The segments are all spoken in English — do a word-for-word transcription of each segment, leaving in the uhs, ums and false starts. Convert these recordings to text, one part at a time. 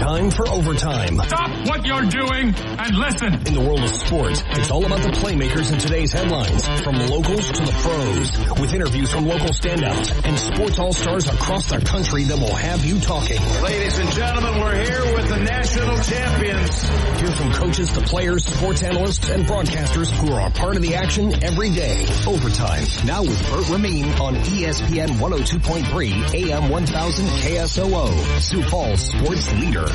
time for Overtime. Stop what you're doing and listen. In the world of sports, it's all about the playmakers in today's headlines, from locals to the pros, with interviews from local standouts and sports all-stars across the country that will have you talking. Ladies and gentlemen, we're here with the national champions. Hear from coaches to players, sports analysts, and broadcasters who are a part of the action every day. Overtime, now with Bert Ramin on E S P N one oh two point three, A M one thousand K S O O, Sioux Falls sports leader.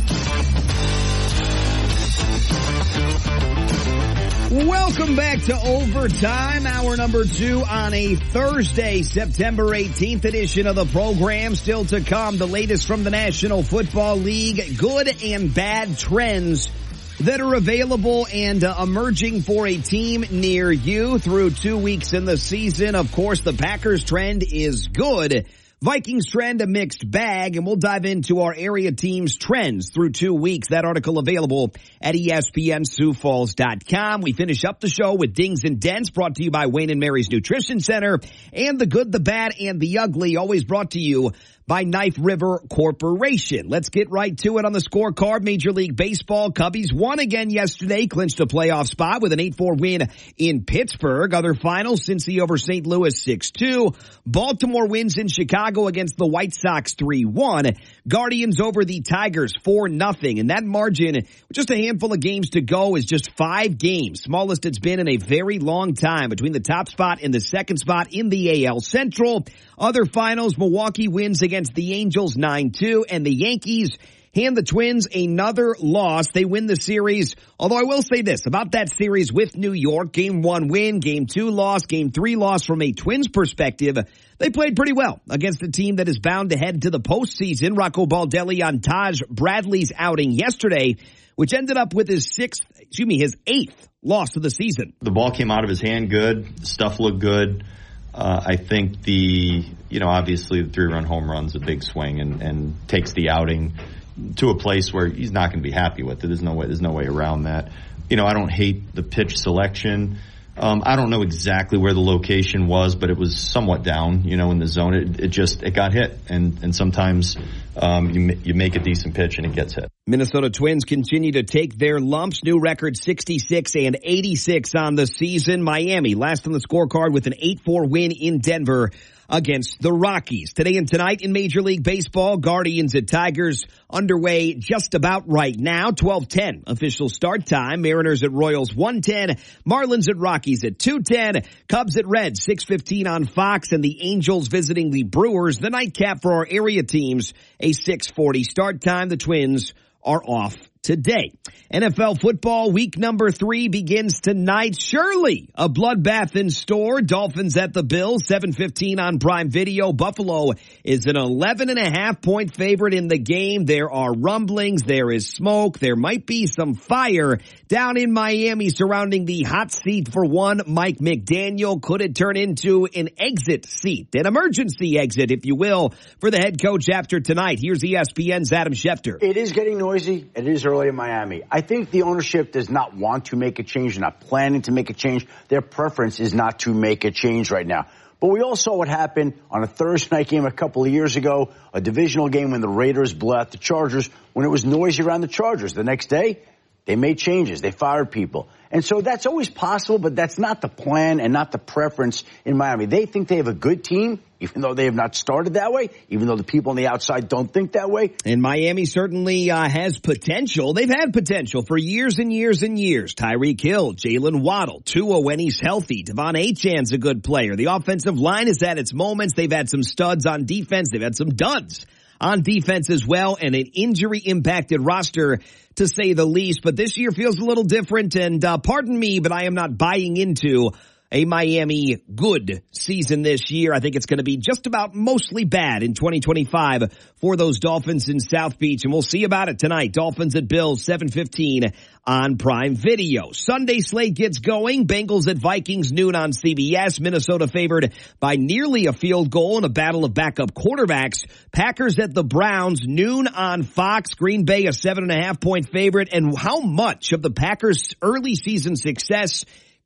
Welcome back to Overtime, hour number two on a Thursday, September eighteenth edition of the program. Still to come, the latest from the National Football League, good and bad trends that are available and uh, emerging for a team near you through two weeks in the season. Of course, the Packers trend is good. Vikings trend, a mixed bag, and we'll dive into our area teams' trends through two weeks. That article available at E S P N Sioux Falls dot com. We finish up the show with Dings and Dents, brought to you by Wayne and Mary's Nutrition Center, and the good, the bad, and the ugly, always brought to you by Knife River Corporation. Let's get right to it on the scorecard. Major League Baseball, Cubbies won again yesterday, clinched a playoff spot with an eight four win in Pittsburgh. Other finals, Cincy over Saint Louis six two. Baltimore wins in Chicago against the White Sox three one. Guardians over the Tigers four nothing. And that margin, with just a handful of games to go, is just five games. Smallest it's been in a very long time between the top spot and the second spot in the A L Central. Other finals, Milwaukee wins against the Angels nine two, and the Yankees hand the Twins another loss. They win the series, although I will say this about that series with New York. Game one win, game two loss, game three loss. From a Twins perspective, they played pretty well against a team that is bound to head to the postseason. Rocco Baldelli on Taj Bradley's outing yesterday, which ended up with his sixth, excuse me, his eighth loss of the season. The ball came out of his hand good. Stuff looked good. Uh, I think the, you know, obviously the three-run home run's a big swing and, and takes the outing to a place where he's not going to be happy with it. There's no way, there's no way around that. You know, I don't hate the pitch selection. Um, I don't know exactly where the location was, but it was somewhat down, you know, in the zone. It, it just, it got hit. And, and sometimes, um, you, you make a decent pitch and it gets hit. Minnesota Twins continue to take their lumps. New record sixty-six and eighty-six on the season. Miami last on the scorecard with an eight four win in Denver against the Rockies. Today and tonight in Major League Baseball, Guardians at Tigers underway just about right now. twelve ten official start time. Mariners at Royals one ten. Marlins at Rockies at two ten. Cubs at Reds six fifteen on Fox, and the Angels visiting the Brewers. The nightcap for our area teams, a six forty start time. The Twins are off today. N F L football week number three begins tonight. Surely a bloodbath in store. Dolphins at the Bills, seven fifteen on Prime Video. Buffalo is an eleven and a half point favorite in the game. There are rumblings. There is smoke. There might be some fire down in Miami surrounding the hot seat for one Mike McDaniel. Could it turn into an exit seat, an emergency exit, if you will, for the head coach after tonight? Here's E S P N's Adam Schefter. It is getting noisy. It is early in Miami. I think the ownership does not want to make a change. They're not planning to make a change. Their preference is not to make a change right now. But we all saw what happened on a Thursday night game a couple of years ago, a divisional game when the Raiders blew out the Chargers, when it was noisy around the Chargers. The next day, they made changes. They fired people. And so that's always possible, but that's not the plan and not the preference in Miami. They think they have a good team, even though they have not started that way, even though the people on the outside don't think that way. And Miami certainly uh, has potential. They've had potential for years and years and years. Tyreek Hill, Jalen Waddle, Tua when he's healthy. Devon Achan's a good player. The offensive line is at its moments. They've had some studs on defense. They've had some duds on defense as well, and an injury-impacted roster, to say the least. But this year feels a little different, and uh, pardon me, but I am not buying into a Miami good season this year. I think it's going to be just about mostly bad in twenty twenty-five for those Dolphins in South Beach, and we'll see about it tonight. Dolphins at Bills, seven fifteen on Prime Video. Sunday slate gets going. Bengals at Vikings, noon on C B S. Minnesota favored by nearly a field goal in a battle of backup quarterbacks. Packers at the Browns, noon on Fox. Green Bay, a seven and a half point favorite. And how much of the Packers' early season success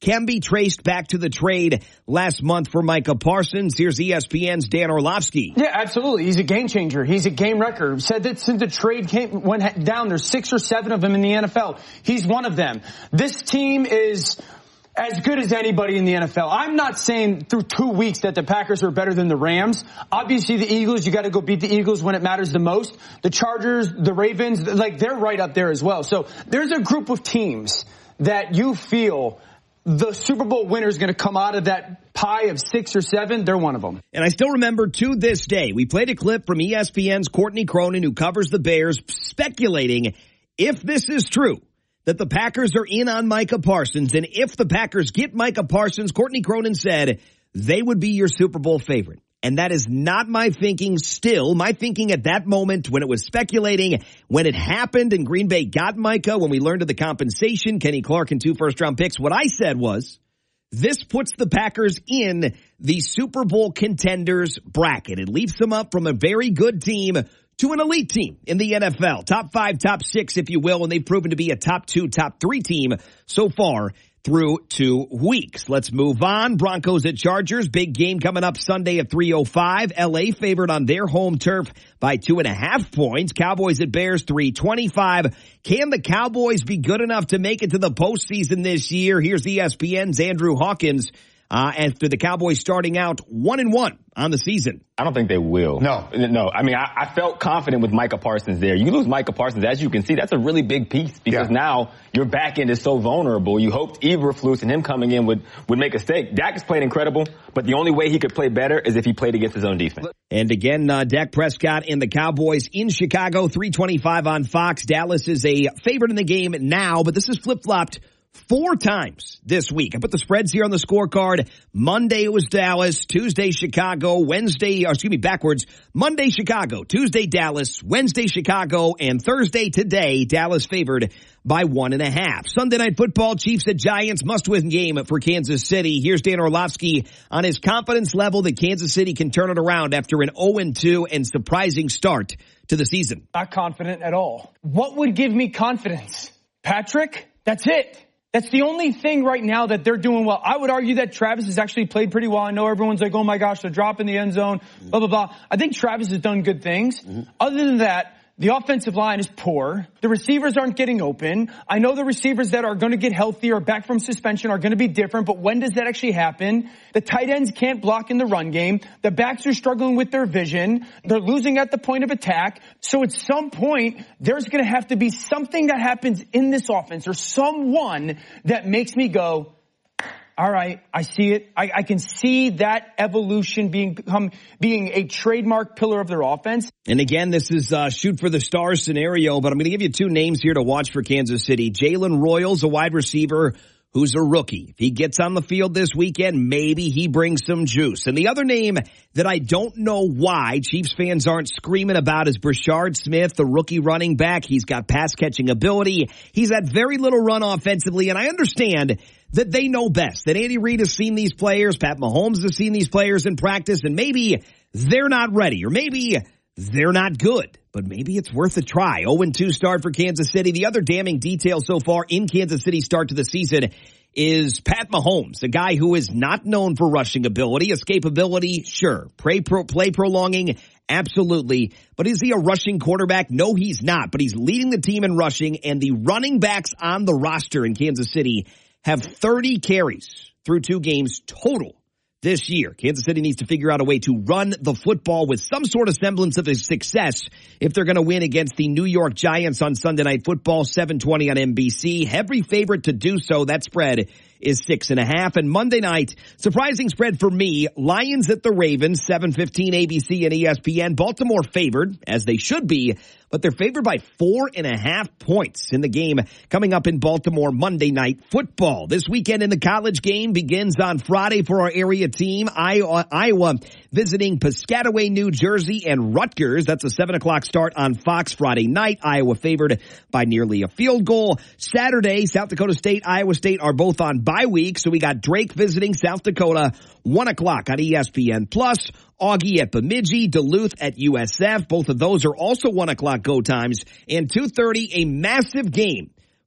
can be traced back to the trade last month for Micah Parsons. Here's E S P N's Dan Orlovsky. Yeah, absolutely. He's a game changer. He's a game wrecker. Said that since the trade came, went down, there's six or seven of them in the N F L. He's one of them. This team is as good as anybody in the N F L. I'm not saying through two weeks that the Packers are better than the Rams. Obviously, the Eagles, you got to go beat the Eagles when it matters the most. The Chargers, the Ravens, like they're right up there as well. So there's a group of teams that you feel the Super Bowl winner is going to come out of that pie of six or seven. They're one of them. And I still remember to this day, we played a clip from E S P N's Courtney Cronin, who covers the Bears, speculating if this is true, that the Packers are in on Micah Parsons, and if the Packers get Micah Parsons, Courtney Cronin said they would be your Super Bowl favorite. And that is not my thinking still. My thinking at that moment when it was speculating, when it happened and Green Bay got Micah, when we learned of the compensation, Kenny Clark and two first-round picks, what I said was, this puts the Packers in the Super Bowl contenders bracket. It leaps them up from a very good team to an elite team in the N F L. Top five, top six, if you will, and they've proven to be a top two, top three team so far through two weeks. Let's move on. Broncos at Chargers. Big game coming up Sunday at three oh five. L A favored on their home turf by two and a half points. Cowboys at Bears, three twenty-five. Can the Cowboys be good enough to make it to the postseason this year? Here's E S P N's Andrew Hawkins uh, after the Cowboys starting out one and one on the season. I don't think they will. No. No. I mean, I, I felt confident with Micah Parsons there. You lose Micah Parsons, as you can see, that's a really big piece because yeah. now your back end is so vulnerable. You hoped Eberflus and him coming in would, would make a stake. Dak has played incredible, but the only way he could play better is if he played against his own defense. And again, uh, Dak Prescott and the Cowboys in Chicago, three twenty-five on Fox. Dallas is a favorite in the game now, but this is flip-flopped four times this week. I put the spreads here on the scorecard. Monday it was Dallas, Tuesday Chicago, Wednesday, or excuse me, backwards. Monday Chicago, Tuesday Dallas, Wednesday Chicago, and Thursday today, Dallas favored by one and a half. Sunday Night Football, Chiefs at Giants, must-win game for Kansas City. Here's Dan Orlovsky on his confidence level that Kansas City can turn it around after an oh and two and surprising start to the season. Not confident at all. What would give me confidence? Patrick? That's it. That's the only thing right now that they're doing well. I would argue that Travis has actually played pretty well. I know everyone's like, oh my gosh, they're dropping the end zone, blah, blah, blah. I think Travis has done good things. Mm-hmm. Other than that, the offensive line is poor. The receivers aren't getting open. I know the receivers that are going to get healthy or back from suspension are going to be different, but when does that actually happen? The tight ends can't block in the run game. The backs are struggling with their vision. They're losing at the point of attack. So at some point, there's going to have to be something that happens in this offense or someone that makes me go, all right, I see it. I, I can see that evolution being become being a trademark pillar of their offense. And again, this is uh shoot for the stars scenario, but I'm going to give you two names here to watch for Kansas City. Jalen Royals, a wide receiver who's a rookie. If he gets on the field this weekend, maybe he brings some juice. And the other name that I don't know why Chiefs fans aren't screaming about is Brashard Smith, the rookie running back. He's got pass-catching ability. He's had very little run offensively, and I understand that they know best, that Andy Reid has seen these players, Pat Mahomes has seen these players in practice, and maybe they're not ready, or maybe they're not good. But maybe it's worth a try. oh and two start for Kansas City. The other damning detail so far in Kansas City's start to the season is Pat Mahomes, a guy who is not known for rushing ability. Escapability, sure. Play, pro, play prolonging, absolutely. But is he a rushing quarterback? No, he's not. But he's leading the team in rushing, and the running backs on the roster in Kansas City have thirty carries through two games total this year. Kansas City needs to figure out a way to run the football with some sort of semblance of a success if they're going to win against the New York Giants on Sunday Night Football, seven twenty on N B C. Heavy favorite to do so. That spread is six and a half. And Monday night, surprising spread for me, Lions at the Ravens, seven fifteen A B C and E S P N. Baltimore favored, as they should be, but they're favored by four and a half points in the game coming up in Baltimore Monday Night Football. This weekend in the college game begins on Friday for our area team. Iowa, Iowa visiting Piscataway, New Jersey, and Rutgers. That's a seven o'clock start on Fox Friday night. Iowa favored by nearly a field goal. Saturday, South Dakota State, Iowa State are both on bye week, so we got Drake visiting South Dakota, one o'clock on E S P N Plus. Augie at Bemidji, Duluth at U S F. Both of those are also one o'clock go times. And two thirty, a massive game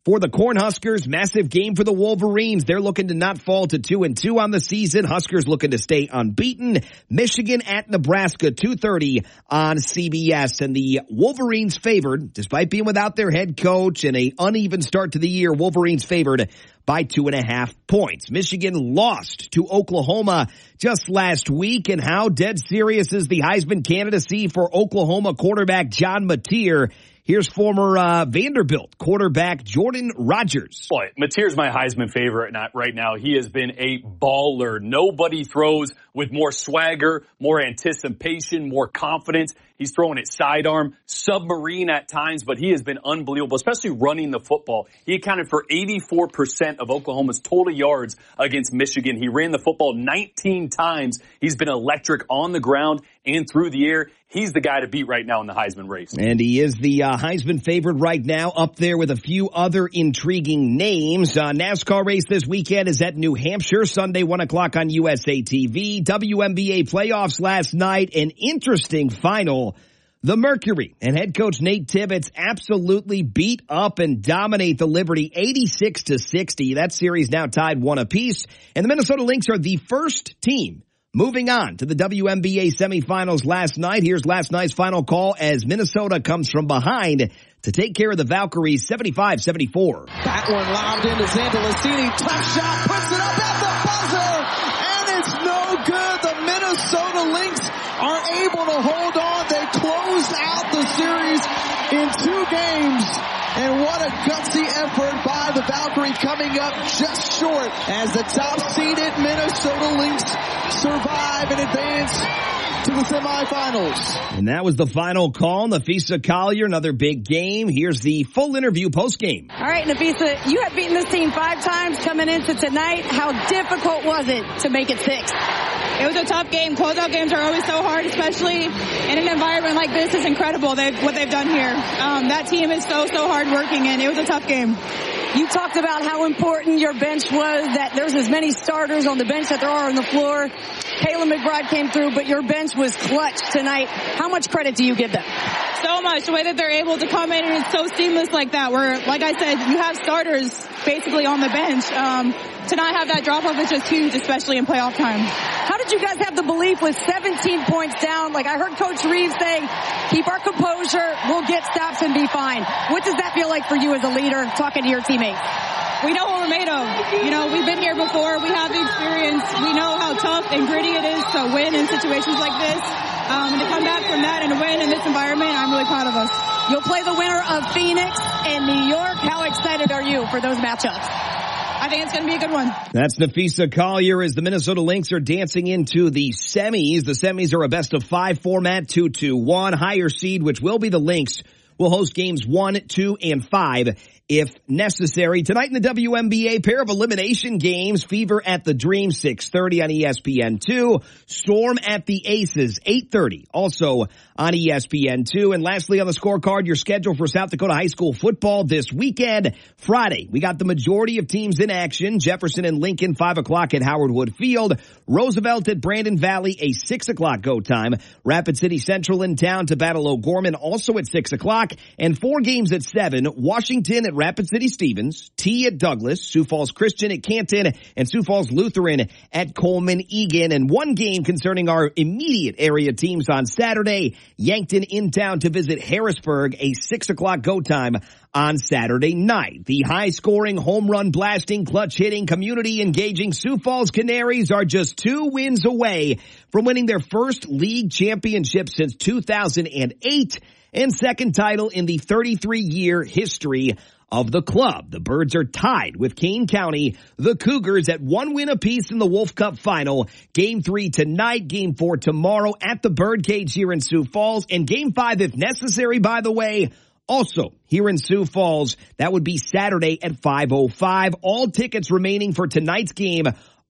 For the Cornhuskers, massive game for the Wolverines. They're looking to not fall to two and two on the season. Huskers looking to stay unbeaten. Michigan at Nebraska, two thirty on C B S. And the Wolverines favored, despite being without their head coach and a uneven start to the year, Wolverines favored by two and a half points. Michigan lost to Oklahoma just last week. And how dead serious is the Heisman candidacy for Oklahoma quarterback John Mateer? Here's former uh, Vanderbilt quarterback Jordan Rodgers. Boy, Mateer's my Heisman favorite right now. He has been a baller. Nobody throws with more swagger, more anticipation, more confidence. He's throwing it sidearm, submarine at times, but he has been unbelievable, especially running the football. He accounted for eighty-four percent of Oklahoma's total yards against Michigan. He ran the football nineteen times. He's been electric on the ground and through the air. He's the guy to beat right now in the Heisman race. And he is the uh, Heisman favorite right now, up there with a few other intriguing names. Uh, NASCAR race this weekend is at New Hampshire, Sunday, one o'clock on U S A T V. W N B A playoffs last night, an interesting final. The Mercury and head coach Nate Tibbetts absolutely beat up and dominate the Liberty eighty-six to sixty. That series now tied one apiece. And the Minnesota Lynx are the first team moving on to the W N B A semifinals last night. Here's last night's final call as Minnesota comes from behind to take care of the Valkyries seventy-five seventy-four. That one lobbed into Zandalicini. Tough shot, puts it up at the buzzer, and it's no good. The Minnesota Lynx are able to hold on. They close out the series in two games. And what a gutsy effort by the Valkyrie, coming up just short as the top-seeded Minnesota Lynx survive and advance to the semifinals. And that was the final call. Napheesa Collier, another big game. Here's the full interview post-game. All right, Napheesa, you have beaten this team five times coming into tonight. How difficult was it to make it six? It was a tough game. Closeout games are always so hard, especially in an environment like this. It's incredible they've, what they've done here. Um, that team is so, so hard working, and it was a tough game. You talked about how important your bench was, that there's as many starters on the bench that there are on the floor. Kayla McBride came through, but your bench was clutch tonight. How much credit do you give them? So much. The way that they're able to come in and it's so seamless like that, where, like I said, you have starters basically on the bench. Um, to not have that drop-off is just huge, especially in playoff time. How did you guys have the belief with seventeen points down? Like I heard Coach Reeves saying, keep our composure, we'll get stops and be fine. What does that feel like for you as a leader, talking to your teammates? We know what we're made of. You know, we've been here before. We have the experience. We know how tough and gritty it is to win in situations like this. Um, and to come back from that and to win in this environment, I'm really proud of us. You'll play the winner of Phoenix and New York. How excited are you for those matchups? I think it's going to be a good one. That's Napheesa Collier as the Minnesota Lynx are dancing into the semis. The semis are a best of five format, two two one. Higher seed, which will be the Lynx, will host games one, two, and five if necessary. Tonight in the W N B A, pair of elimination games. Fever at the Dream, six thirty on E S P N two. Storm at the Aces, eight thirty, also on E S P N two. And lastly on the scorecard, your schedule for South Dakota high school football this weekend. Friday, we got the majority of teams in action. Jefferson and Lincoln, five o'clock at Howard Wood Field. Roosevelt at Brandon Valley, a six o'clock go time. Rapid City Central in town to battle O'Gorman, also at six o'clock. And four games at seven. Washington at Rapid City Stevens, T at Douglas, Sioux Falls Christian at Canton, and Sioux Falls Lutheran at Coleman Egan. And one game concerning our immediate area teams on Saturday, Yankton in town to visit Harrisburg, a six o'clock go time on Saturday night. The high-scoring, home run blasting, clutch hitting, community engaging Sioux Falls Canaries are just two wins away from winning their first league championship since two thousand eight and second title in the thirty-three year history of the club. The Birds are tied with Kane County, the Cougars at one win apiece in the Wolf Cup final. Game three tonight, game four tomorrow at the Birdcage here in Sioux Falls, and game five, if necessary, by the way, also here in Sioux Falls. That would be Saturday at five oh five. All tickets remaining for tonight's game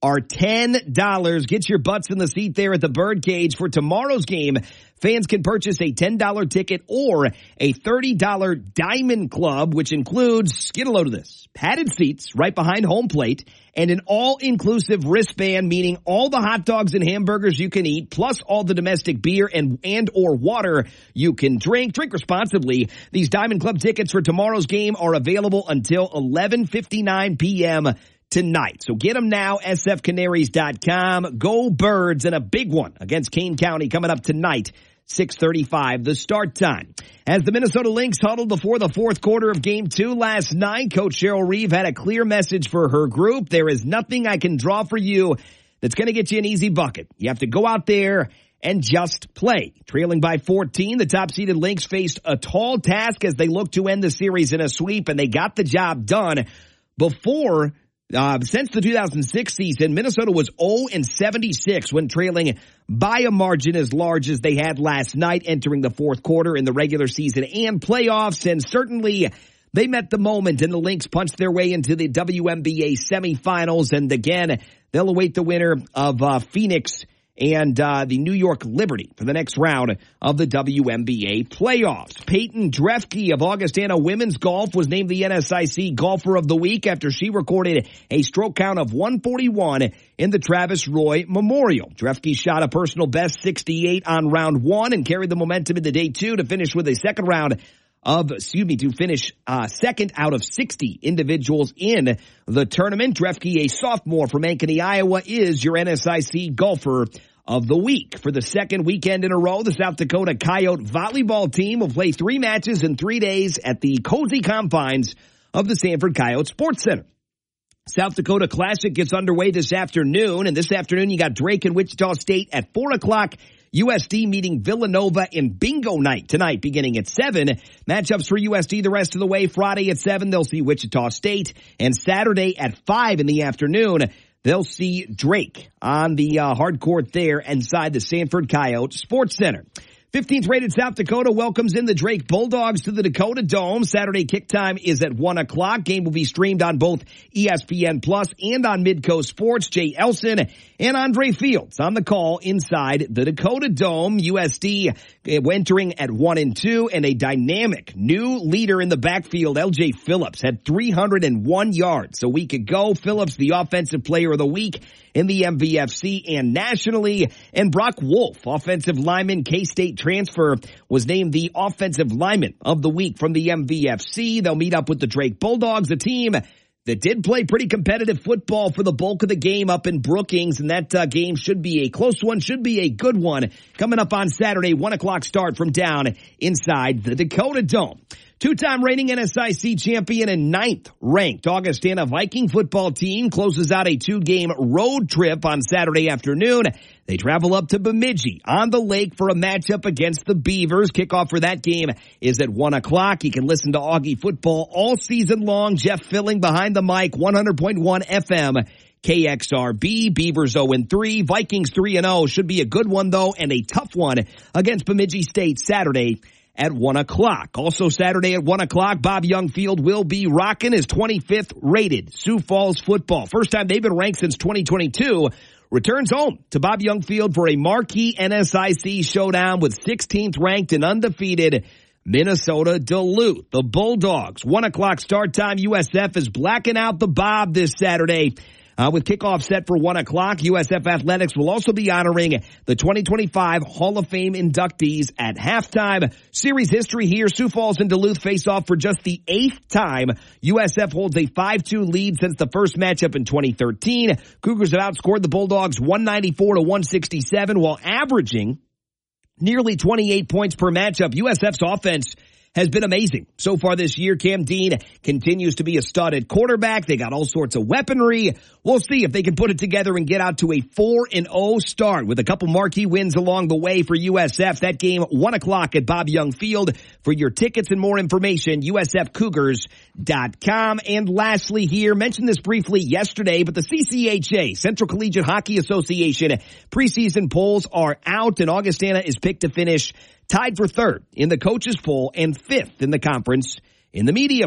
are ten dollars. Get your butts in the seat there at the Birdcage for tomorrow's game. Fans can purchase a ten dollars ticket or a thirty dollars Diamond Club, which includes, get a load of this, padded seats right behind home plate and an all-inclusive wristband, meaning all the hot dogs and hamburgers you can eat, plus all the domestic beer and and or water you can drink. Drink responsibly. These Diamond Club tickets for tomorrow's game are available until eleven fifty-nine p.m. tonight. So get them now, S F Canaries dot com. Go Birds, and a big one against Kane County coming up tonight, six thirty-five, the start time. As the Minnesota Lynx huddled before the fourth quarter of game two last night, Coach Cheryl Reeve had a clear message for her group. There is nothing I can draw for you that's going to get you an easy bucket. You have to go out there and just play. Trailing by fourteen, the top-seeded Lynx faced a tall task as they looked to end the series in a sweep, and they got the job done. Before Uh, since the two thousand six season, Minnesota was oh and seventy-six when trailing by a margin as large as they had last night entering the fourth quarter in the regular season and playoffs. And certainly they met the moment, and the Lynx punched their way into the W N B A semifinals. And again, they'll await the winner of uh, Phoenix and uh, the New York Liberty for the next round of the W N B A playoffs. Peyton Drefke of Augustana Women's Golf was named the N S I C Golfer of the Week after she recorded a stroke count of one forty-one in the Travis Roy Memorial. Drefke shot a personal best sixty-eight on round one and carried the momentum into day two to finish with a second round of, excuse me, to finish uh, second out of sixty individuals in the tournament. Drefke, a sophomore from Ankeny, Iowa, is your N S I C Golfer of the Week. For the second weekend in a row, the South Dakota Coyote volleyball team will play three matches in three days at the cozy confines of the Sanford Coyote Sports Center. South Dakota Classic gets underway this afternoon, and this afternoon you got Drake and Wichita State at four o'clock. U S D meeting Villanova in bingo night tonight beginning at seven. Matchups for U S D the rest of the way. Friday at seven, they'll see Wichita State. And Saturday at five in the afternoon, they'll see Drake on the uh, hard court there inside the Sanford Coyote Sports Center. fifteenth rated South Dakota welcomes in the Drake Bulldogs to the Dakota Dome. Saturday kick time is at one o'clock. Game will be streamed on both E S P N Plus and on Midcoast Sports. Jay Elson and Andre Fields on the call inside the Dakota Dome. U S D entering at one and two, and a dynamic new leader in the backfield. L J Phillips had three hundred one yards a week ago. Phillips, the offensive player of the week in the M V F C and nationally. And Brock Wolf, offensive lineman, K-State transfer, was named the offensive lineman of the week from the M V F C. They'll meet up with the Drake Bulldogs, a team that did play pretty competitive football for the bulk of the game up in Brookings, and that uh, game should be a close one, should be a good one. Coming up on Saturday, one o'clock start from down inside the Dakota Dome. Two-time reigning N S I C champion and ninth-ranked Augustana Viking football team closes out a two-game road trip on Saturday afternoon. They travel up to Bemidji on the lake for a matchup against the Beavers. Kickoff for that game is at one o'clock. You can listen to Augie football all season long. Jeff Filling behind the mic, one hundred point one F M. K X R B. Beavers oh and three. Vikings three and oh. Should be a good one, though, and a tough one against Bemidji State Saturday at one o'clock. Also Saturday at one o'clock, Bob Youngfield will be rocking his twenty-fifth rated Sioux Falls football. First time they've been ranked since twenty twenty-two. Returns home to Bob Youngfield for a marquee N S I C showdown with sixteenth ranked and undefeated Minnesota Duluth. The Bulldogs, one o'clock start time. U S F is blacking out the Bob this Saturday. Uh, with kickoff set for one o'clock, U S F Athletics will also be honoring the twenty twenty-five Hall of Fame inductees at halftime. Series history here, Sioux Falls and Duluth face off for just the eighth time. U S F holds a five two lead since the first matchup in twenty thirteen. Cougars have outscored the Bulldogs one ninety-four to one sixty-seven while averaging nearly twenty-eight points per matchup. U S F's offense has been amazing so far this year. Cam Dean continues to be a stud at quarterback. They got all sorts of weaponry. We'll see if they can put it together and get out to a four and oh start with a couple marquee wins along the way for U S F. That game, one o'clock at Bob Young Field. For your tickets and more information, U S F Cougars dot com. And lastly here, mentioned this briefly yesterday, but the C C H A, Central Collegiate Hockey Association, preseason polls are out, and Augustana is picked to finish tied for third in the coaches poll and fifth in the conference in the media poll.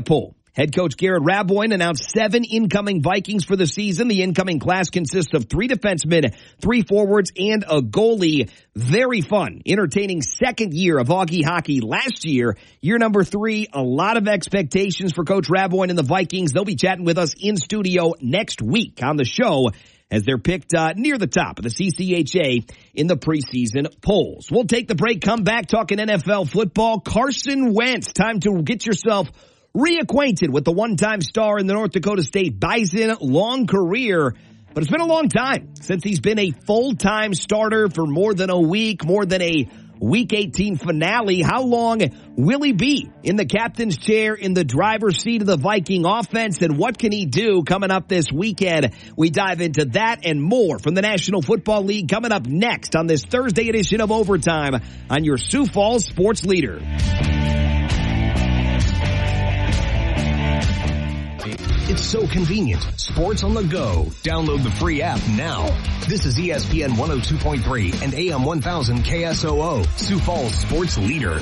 Head coach Garrett Raboin announced seven incoming Vikings for the season. The incoming class consists of three defensemen, three forwards, and a goalie. Very fun, entertaining second year of Augie hockey last year. Year number three, a lot of expectations for Coach Raboin and the Vikings. They'll be chatting with us in studio next week on the show as they're picked uh, near the top of the C C H A in the preseason polls. We'll take the break, come back talking N F L football. Carson Wentz, time to get yourself reacquainted with the one-time star in the North Dakota State Bison. Long career, but it's been a long time since he's been a full-time starter for more than a week, more than a Week eighteen finale. How long will he be in the captain's chair in the driver's seat of the Viking offense, and what can he do coming up this weekend? We dive into that and more from the National Football League coming up next on this Thursday edition of Overtime on your Sioux Falls Sports Leader. It's so convenient. Sports on the go. Download the free app now. This is E S P N one oh two point three and A M one thousand K S O O, Sioux Falls Sports Leader.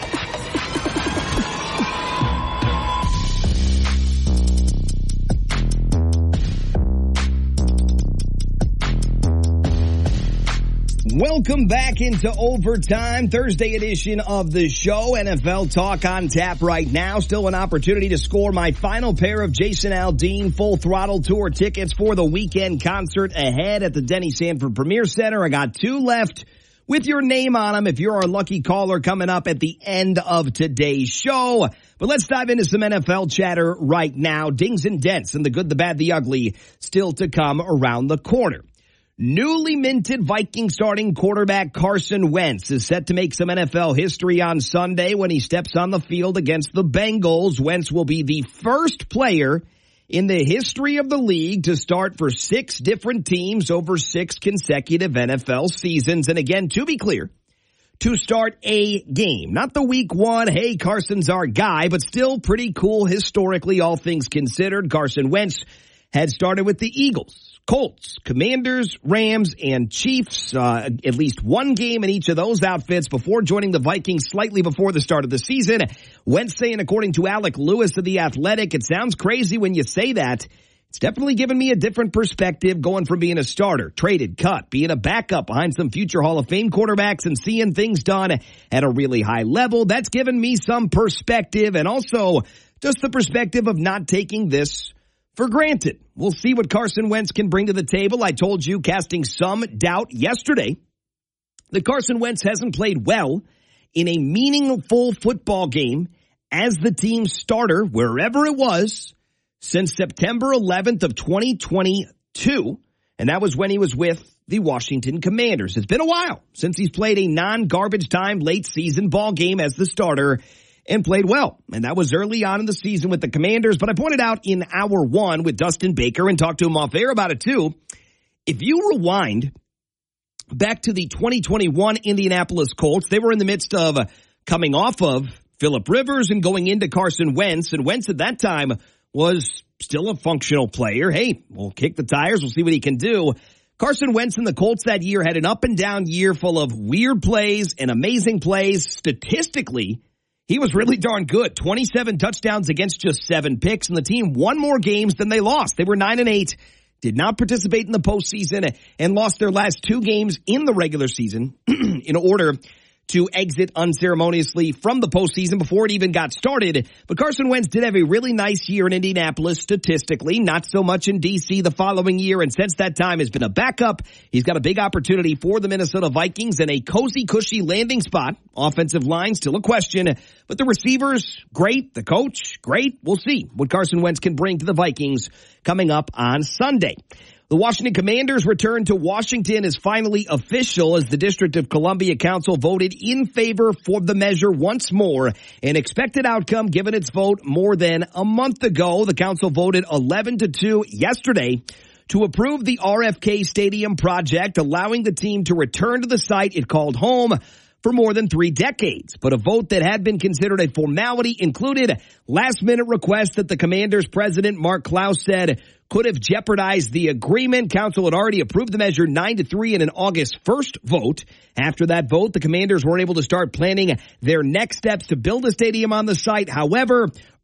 Welcome back into Overtime, Thursday edition of the show. N F L talk on tap right now. Still an opportunity to score my final pair of Jason Aldean Full Throttle Tour tickets for the weekend concert ahead at the Denny Sanford Premier Center. I got two left with your name on them if you're our lucky caller coming up at the end of today's show. But let's dive into some N F L chatter right now. Dings and dents and the good, the bad, the ugly still to come around the corner. Newly minted Viking starting quarterback Carson Wentz is set to make some N F L history on Sunday when he steps on the field against the Bengals. Wentz will be the first player in the history of the league to start for six different teams over six consecutive N F L seasons. And again, to be clear, to start a game, not the week one, hey, Carson's our guy, but still pretty cool historically, all things considered. Carson Wentz had started with the Eagles, Colts, Commanders, Rams, and Chiefs, uh, at least one game in each of those outfits before joining the Vikings slightly before the start of the season. Wentz saying, according to Alec Lewis of The Athletic, it sounds crazy when you say that. It's definitely given me a different perspective going from being a starter, traded, cut, being a backup behind some future Hall of Fame quarterbacks and seeing things done at a really high level. That's given me some perspective and also just the perspective of not taking this for granted. We'll see what Carson Wentz can bring to the table. I told you, casting some doubt yesterday, that Carson Wentz hasn't played well in a meaningful football game as the team's starter, wherever it was, since September eleventh of twenty twenty-two. And that was when he was with the Washington Commanders. It's been a while since he's played a non-garbage time late season ball game as the starter and played well. And that was early on in the season with the Commanders. But I pointed out in hour one with Dustin Baker and talked to him off air about it too. If you rewind back to the twenty twenty-one Indianapolis Colts, they were in the midst of coming off of Phillip Rivers and going into Carson Wentz. And Wentz at that time was still a functional player. Hey, we'll kick the tires. We'll see what he can do. Carson Wentz and the Colts that year had an up and down year full of weird plays and amazing plays. Statistically, he was really darn good. twenty-seven touchdowns against just seven picks, and the team won more games than they lost. They were nine and eight, did not participate in the postseason, and lost their last two games in the regular season in order to exit unceremoniously from the postseason before it even got started. But Carson Wentz did have a really nice year in Indianapolis statistically, not so much in D C the following year, and since that time has been a backup. He's got a big opportunity for the Minnesota Vikings and a cozy, cushy landing spot. Offensive line, still a question, but the receivers, great. The coach, great. We'll see what Carson Wentz can bring to the Vikings coming up on Sunday. The Washington Commanders' return to Washington is finally official as the District of Columbia Council voted in favor for the measure once more. An expected outcome given its vote more than a month ago. The council voted eleven to two yesterday to approve the R F K Stadium project, allowing the team to return to the site it called home for more than three decades. But a vote that had been considered a formality included last-minute requests that the Commanders' president, Mark Klaus, said could have jeopardized the agreement. Council had already approved the measure nine to three in an August first vote. After that vote, the Commanders weren't able to start planning their next steps to build a stadium on the site. However,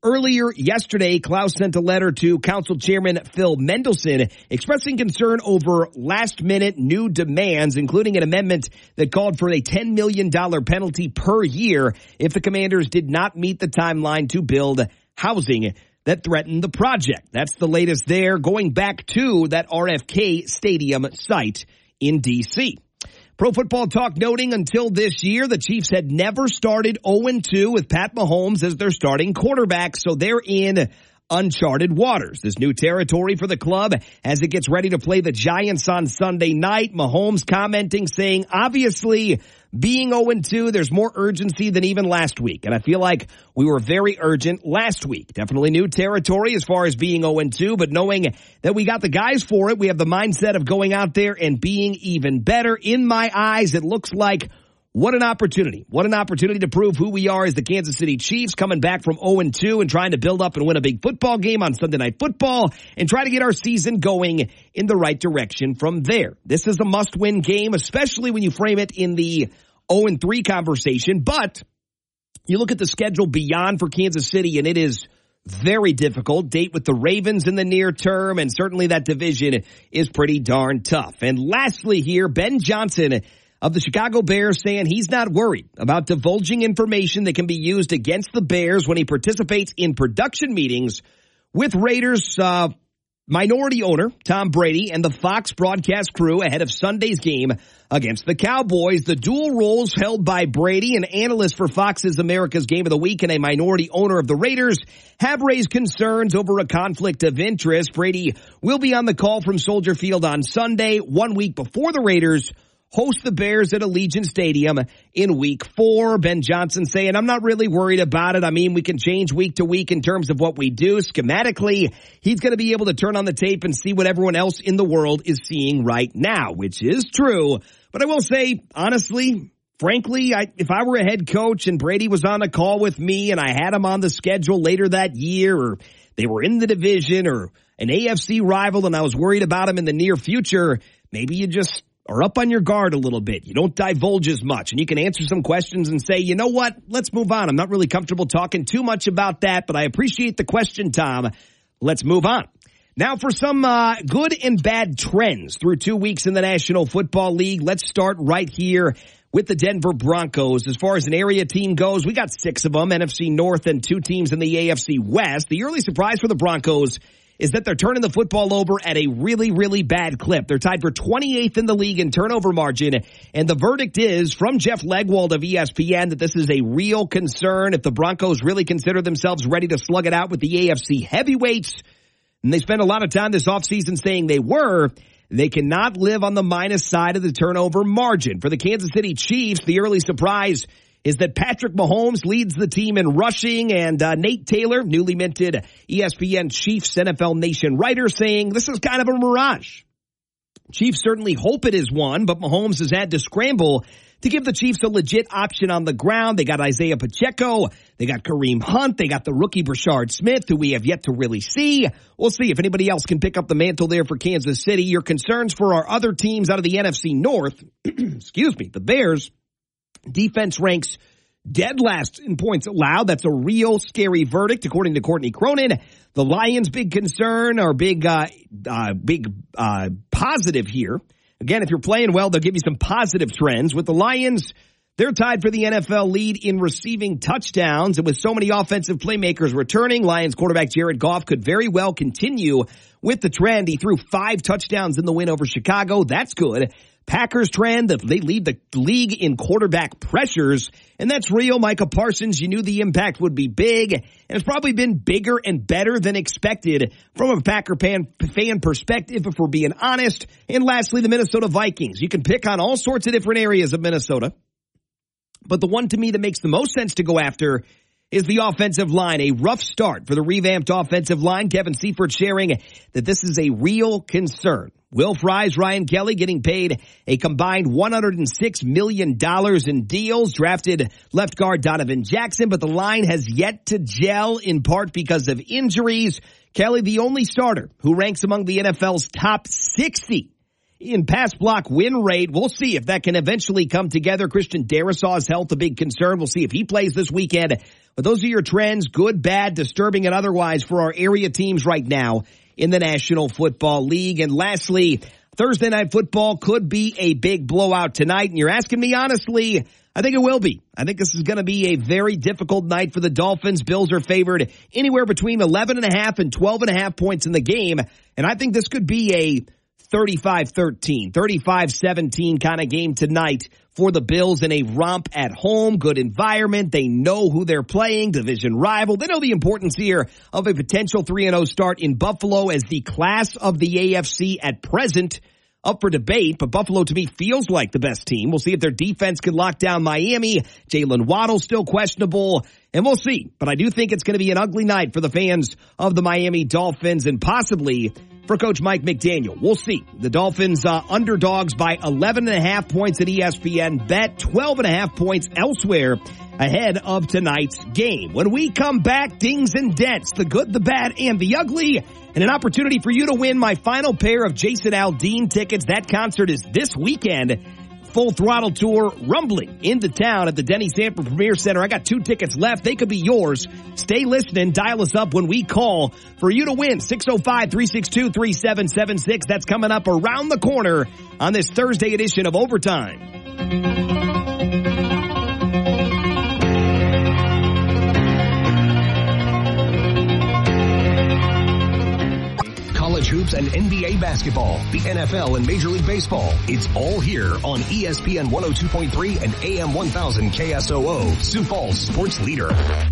Earlier yesterday, Klaus sent a letter to Council Chairman Phil Mendelson expressing concern over last-minute new demands, including an amendment that called for a ten million dollars penalty per year if the Commanders did not meet the timeline to build housing that threatened the project. That's the latest there, going back to that R F K Stadium site in D C Pro Football Talk noting until this year, the Chiefs had never started oh and two with Pat Mahomes as their starting quarterback, so they're in uncharted waters. This new territory for the club as it gets ready to play the Giants on Sunday night. Mahomes commenting, saying, obviously, being oh and two, there's more urgency than even last week. And I feel like we were very urgent last week. Definitely new territory as far as being oh and two, but knowing that we got the guys for it, we have the mindset of going out there and being even better. In my eyes, it looks like what an opportunity. What an opportunity to prove who we are as the Kansas City Chiefs, coming back from oh and two and trying to build up and win a big football game on Sunday Night Football and try to get our season going in the right direction from there. This is a must-win game, especially when you frame it in the oh and three conversation. But you look at the schedule beyond for Kansas City, and it is very difficult. Date with the Ravens in the near term, and certainly that division is pretty darn tough. And lastly here, Ben Johnson of the Chicago Bears saying he's not worried about divulging information that can be used against the Bears when he participates in production meetings with Raiders uh, minority owner Tom Brady and the Fox broadcast crew ahead of Sunday's game against the Cowboys. The dual roles held by Brady, an analyst for Fox's America's Game of the Week and a minority owner of the Raiders, have raised concerns over a conflict of interest. Brady will be on the call from Soldier Field on Sunday, one week before the Raiders host the Bears at Allegiant Stadium in week four. Ben Johnson saying, I'm not really worried about it. I mean, we can change week to week in terms of what we do. Schematically, he's going to be able to turn on the tape and see what everyone else in the world is seeing right now, which is true. But I will say, honestly, frankly, I, if I were a head coach and Brady was on a call with me and I had him on the schedule later that year, or they were in the division or an A F C rival and I was worried about him in the near future, maybe you just are up on your guard a little bit. You don't divulge as much, and you can answer some questions and say, you know what, let's move on. I'm not really comfortable talking too much about that, but I appreciate the question, Tom. Let's move on. Now for some uh, good and bad trends through two weeks in the National Football League. Let's start right here with the Denver Broncos. As far as an area team goes, we got six of them, N F C North and two teams in the A F C West. The early surprise for the Broncos is that they're turning the football over at a really, really bad clip. They're tied for twenty-eighth in the league in turnover margin, and the verdict is from Jeff Legwold of E S P N that this is a real concern if the Broncos really consider themselves ready to slug it out with the A F C heavyweights. And they spent a lot of time this offseason saying they were. They cannot live on the minus side of the turnover margin. For the Kansas City Chiefs, the early surprise is that Patrick Mahomes leads the team in rushing, and uh, Nate Taylor, newly minted E S P N Chiefs N F L Nation writer, saying this is kind of a mirage. Chiefs certainly hope it is one, but Mahomes has had to scramble to give the Chiefs a legit option on the ground. They got Isaiah Pacheco, they got Kareem Hunt, they got the rookie Brashard Smith, who we have yet to really see. We'll see if anybody else can pick up the mantle there for Kansas City. Your concerns for our other teams out of the N F C North, excuse me, the Bears. Defense ranks dead last in points allowed. That's a real scary verdict, according to Courtney Cronin. The Lions' big concern or big, uh, uh, big, uh, positive here. Again, if you're playing well, they'll give you some positive trends. With the Lions, they're tied for the N F L lead in receiving touchdowns. And with so many offensive playmakers returning, Lions quarterback Jared Goff could very well continue with the trend. He threw five touchdowns in the win over Chicago. That's good. Packers trend that they lead the league in quarterback pressures, and that's real. Micah Parsons, you knew the impact would be big, and it's probably been bigger and better than expected from a Packer fan, fan perspective, if we're being honest. And lastly, the Minnesota Vikings. You can pick on all sorts of different areas of Minnesota, but the one to me that makes the most sense to go after is the offensive line. A rough start for the revamped offensive line. Kevin Seifert sharing that this is a real concern. Will Fries, Ryan Kelly getting paid a combined one hundred six million dollars in deals. Drafted left guard Donovan Jackson, but the line has yet to gel in part because of injuries. Kelly, the only starter who ranks among the N F L's top sixty in pass block win rate. We'll see if that can eventually come together. Christian Darrisaw's health a big concern. We'll see if he plays this weekend. But those are your trends, good, bad, disturbing, and otherwise for our area teams right now in the National Football League. And lastly, Thursday Night Football could be a big blowout tonight. And you're asking me honestly, I think it will be. I think this is going to be a very difficult night for the Dolphins. Bills are favored anywhere between eleven and a half and twelve and a half points in the game. And I think this could be a thirty-five thirteen, thirty-five seventeen kind of game tonight for the Bills in a romp at home. Good environment. They know who they're playing, division rival. They know the importance here of a potential three and oh start in Buffalo as the class of the A F C at present up for debate, but Buffalo to me feels like the best team. We'll see if their defense can lock down Miami. Jalen Waddle still questionable, and we'll see. But I do think it's going to be an ugly night for the fans of the Miami Dolphins and possibly for Coach Mike McDaniel. We'll see. The Dolphins uh, underdogs by eleven and a half points at E S P N Bet, twelve and a half points elsewhere ahead of tonight's game. When we come back, dings and dents, the good, the bad, and the ugly, and an opportunity for you to win my final pair of Jason Aldean tickets. That concert is this weekend. Full Throttle Tour rumbling into town at the Denny Sanford Premier Center. I got two tickets left. They could be yours. Stay listening. Dial us up when we call for you to win. six oh five, three six two, three seven seven six. That's coming up around the corner on this Thursday edition of Overtime. College hoops and N B A basketball, the N F L and Major League Baseball. It's all here on E S P N one oh two point three and A M one thousand K S O O, Sioux Falls sports leader.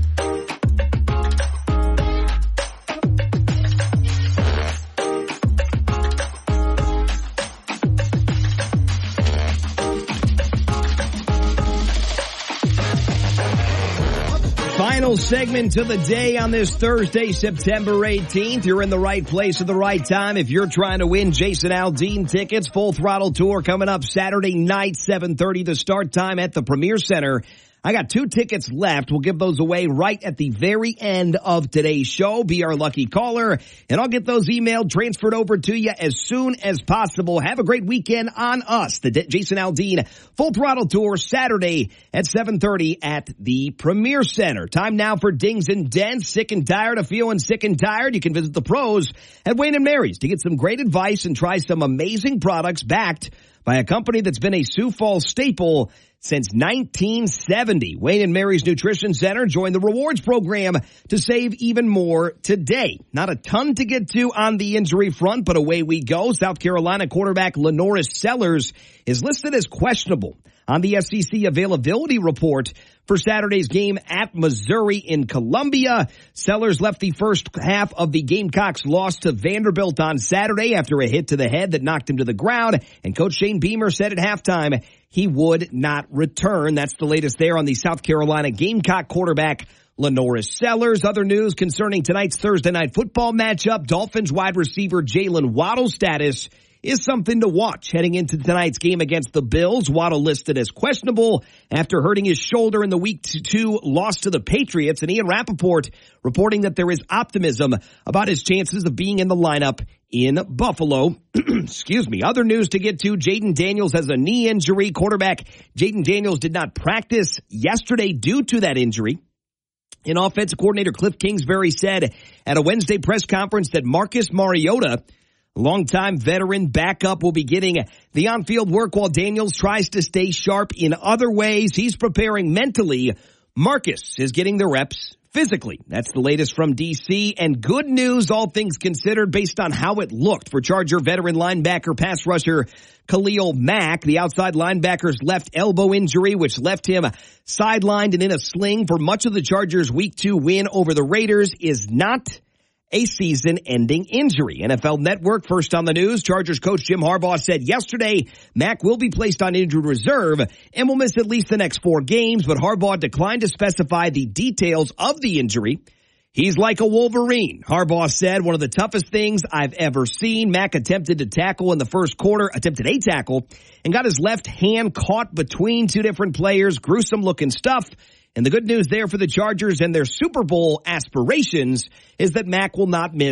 Final segment of the day on this Thursday, September eighteenth. You're in the right place at the right time. If you're trying to win Jason Aldean tickets, Full Throttle Tour coming up Saturday night, seven thirty, the start time at the Premier Center. I got two tickets left. We'll give those away right at the very end of today's show. Be our lucky caller, and I'll get those emailed, transferred over to you as soon as possible. Have a great weekend on us. The D- Jason Aldean Full Throttle Tour Saturday at seven thirty at the Premier Center. Time now for Dings and Dents. Sick and tired of feeling sick and tired? You can visit the pros at Wayne and Mary's to get some great advice and try some amazing products backed by a company that's been a Sioux Falls staple since nineteen seventy. Wayne and Mary's Nutrition Center. Join the rewards program to save even more today. Not a ton to get to on the injury front, but away we go. South Carolina quarterback Lenoris Sellers is listed as questionable on the S E C availability report for Saturday's game at Missouri in Columbia. Sellers left the first half of the Gamecocks' loss to Vanderbilt on Saturday after a hit to the head that knocked him to the ground, and Coach Shane Beamer said at halftime he would not return. That's the latest there on the South Carolina Gamecock quarterback Lenoris Sellers. Other news concerning tonight's Thursday night football matchup, Dolphins wide receiver Jalen Waddle's status is something to watch heading into tonight's game against the Bills. Waddle listed as questionable after hurting his shoulder in the week two loss to the Patriots. And Ian Rappaport reporting that there is optimism about his chances of being in the lineup in Buffalo. Excuse me. Other news to get to, Jaden Daniels has a knee injury. Quarterback Jaden Daniels did not practice yesterday due to that injury. And offensive coordinator Cliff Kingsbury said at a Wednesday press conference that Marcus Mariota, longtime veteran backup, will be getting the on-field work while Daniels tries to stay sharp in other ways. He's preparing mentally. Marcus is getting the reps physically. That's the latest from D C, and good news, all things considered, based on how it looked for Charger veteran linebacker pass rusher Khalil Mack. The outside linebacker's left elbow injury, which left him sidelined and in a sling for much of the Chargers' week two win over the Raiders, is not a season-ending injury. N F L Network, first on the news. Chargers coach Jim Harbaugh said yesterday Mack will be placed on injured reserve and will miss at least the next four games, but Harbaugh declined to specify the details of the injury. He's like a Wolverine, Harbaugh said. One of the toughest things I've ever seen. Mack attempted to tackle in the first quarter, attempted a tackle, and got his left hand caught between two different players. Gruesome-looking stuff. And the good news there for the Chargers and their Super Bowl aspirations is that Mack will not miss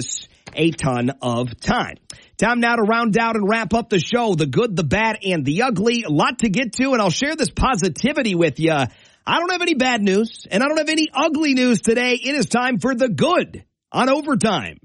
a ton of time. Time now to round out and wrap up the show. The good, the bad, and the ugly. A lot to get to, and I'll share this positivity with you. I don't have any bad news, and I don't have any ugly news today. It is time for the good on Overtime.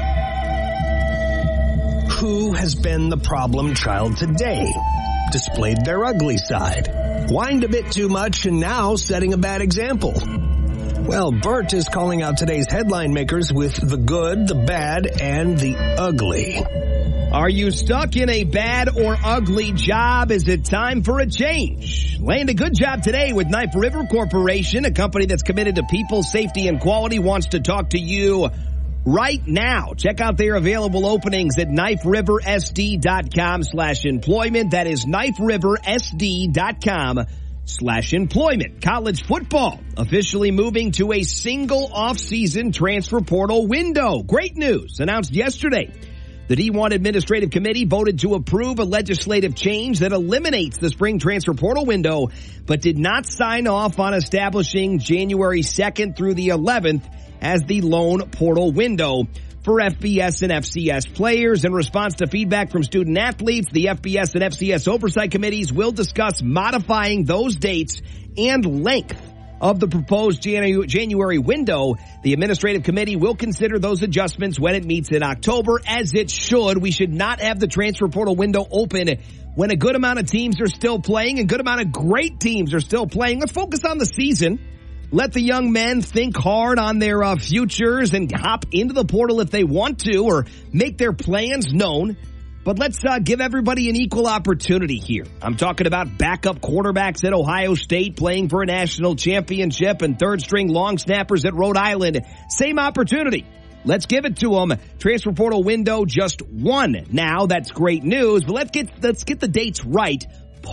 Who has been the problem child today? Displayed their ugly side. Whined a bit too much and now setting a bad example. Well, Bert is calling out today's headline makers with the good, the bad, and the ugly. Are you stuck in a bad or ugly job? Is it time for a change? Land a good job today with Knife River Corporation, a company that's committed to people, safety, and quality, wants to talk to you right now. Check out their available openings at knife river s d dot com slash employment. That is knife river s d dot com slash employment. College football officially moving to a single off-season transfer portal window. Great news announced yesterday. The D one Administrative Committee voted to approve a legislative change that eliminates the spring transfer portal window, but did not sign off on establishing January second through the eleventh as the lone portal window for F B S and F C S players. In response to feedback from student athletes, the F B S and F C S oversight committees will discuss modifying those dates and length of the proposed Janu- January window. The administrative committee will consider those adjustments when it meets in October, as it should. We should not have the transfer portal window open when a good amount of teams are still playing and good amount of great teams are still playing. Let's focus on the season. Let the young men think hard on their uh, futures and hop into the portal if they want to, or make their plans known. But let's uh, give everybody an equal opportunity here. I'm talking about backup quarterbacks at Ohio State playing for a national championship and third-string long snappers at Rhode Island. Same opportunity. Let's give it to them. Transfer portal window just one now. That's great news. But let's get let's get the dates right.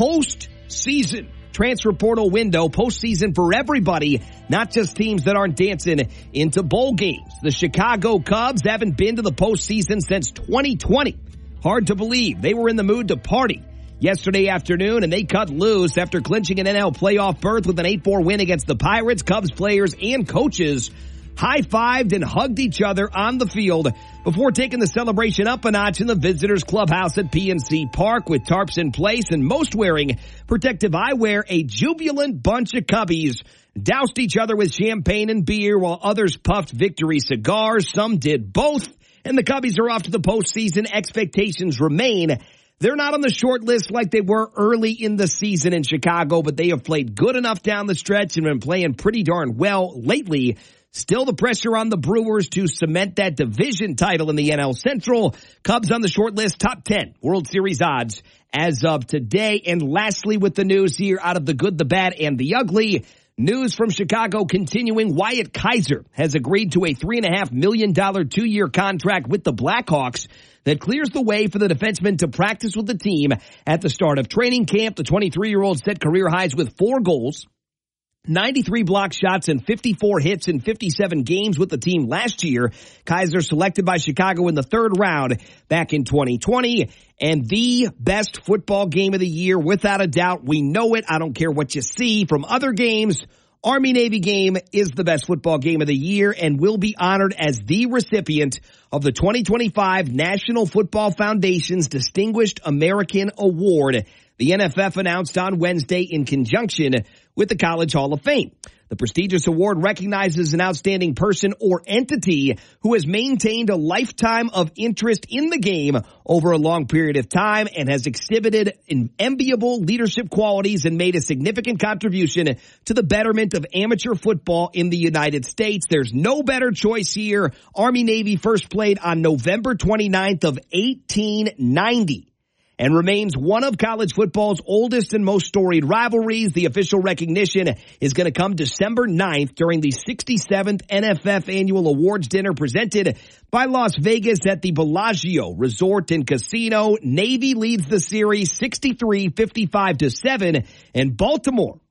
Post-season transfer portal window, postseason for everybody, not just teams that aren't dancing into bowl games. The Chicago Cubs haven't been to the postseason since twenty twenty. Hard to believe. They were in the mood to party yesterday afternoon, and they cut loose after clinching an N L playoff berth with an eight four win against the Pirates. Cubs players and coaches high-fived and hugged each other on the field before taking the celebration up a notch in the visitors' clubhouse at P N C Park with tarps in place and most wearing protective eyewear. A jubilant bunch of Cubbies doused each other with champagne and beer while others puffed victory cigars. Some did both. And the Cubbies are off to the postseason. Expectations remain. They're not on the short list like they were early in the season in Chicago, but they have played good enough down the stretch and been playing pretty darn well lately. Still the pressure on the Brewers to cement that division title in the N L Central. Cubs on the short list, top ten World Series odds as of today. And lastly, with the news here out of the good, the bad, and the ugly. News from Chicago continuing. Wyatt Kaiser has agreed to a three and a half million dollar two-year contract with the Blackhawks that clears the way for the defenseman to practice with the team at the start of training camp. The twenty-three-year-old set career highs with four goals, ninety-three block shots, and fifty-four hits in fifty-seven games with the team last year. Kaiser selected by Chicago in the third round back in twenty twenty. And the best football game of the year, without a doubt. We know it. I don't care what you see from other games. Army-Navy game is the best football game of the year and will be honored as the recipient of the twenty twenty-five National Football Foundation's Distinguished American Award. The N F F announced on Wednesday in conjunction with the College Hall of Fame. The prestigious award recognizes an outstanding person or entity who has maintained a lifetime of interest in the game over a long period of time and has exhibited enviable leadership qualities and made a significant contribution to the betterment of amateur football in the United States. There's no better choice here. Army-Navy first played on November twenty-ninth of eighteen ninety. And remains one of college football's oldest and most storied rivalries. The official recognition is going to come December ninth during the sixty-seventh N F F Annual Awards Dinner presented by Las Vegas at the Bellagio Resort and Casino. Navy leads the series sixty-three fifty-five to seven, and Baltimore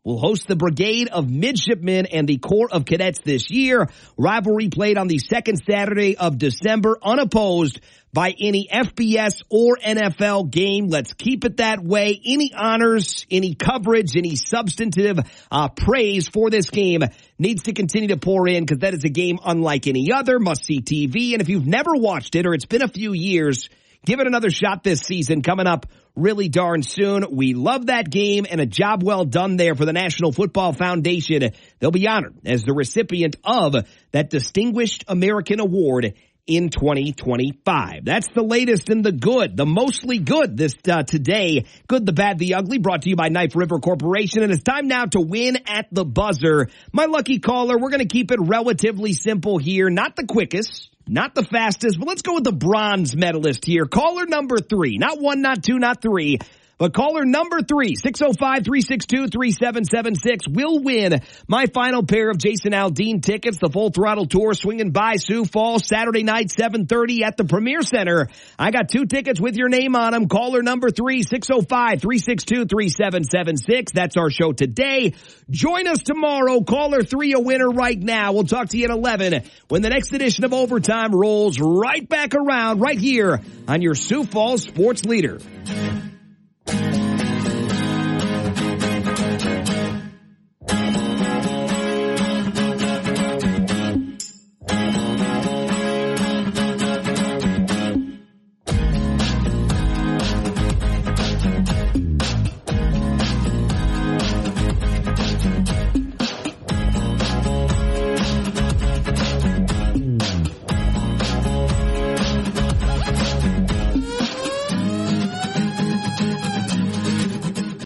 will host the Brigade of Midshipmen and the Corps of Cadets this year. Rivalry played on the second Saturday of December, unopposed by any F B S or N F L game. Let's keep it that way. Any honors, any coverage, any substantive uh, praise for this game needs to continue to pour in, because that is a game unlike any other, must-see T V. And if you've never watched it, or it's been a few years, give it another shot this season, coming up really darn soon. We love that game, and a job well done there for the National Football Foundation. They'll be honored as the recipient of that Distinguished American Award in twenty twenty-five. That's the latest in the good, the mostly good this uh, today. Good, the bad, the ugly, brought to you by Knife River Corporation. And it's time now to win at the buzzer. My lucky caller, we're going to keep it relatively simple here. Not the quickest, not the fastest, but let's go with the bronze medalist here. Caller number three, not one, not two, not three. But caller number three, six oh five, three six two, three seven seven six, will win my final pair of Jason Aldean tickets. The Full Throttle Tour swinging by Sioux Falls Saturday night, seven thirty at the Premier Center. I got two tickets with your name on them. Caller number three, six oh five, three six two, three seven seven six. That's our show today. Join us tomorrow. Caller three, a winner right now. We'll talk to you at eleven when the next edition of Overtime rolls right back around right here on your Sioux Falls Sports Leader.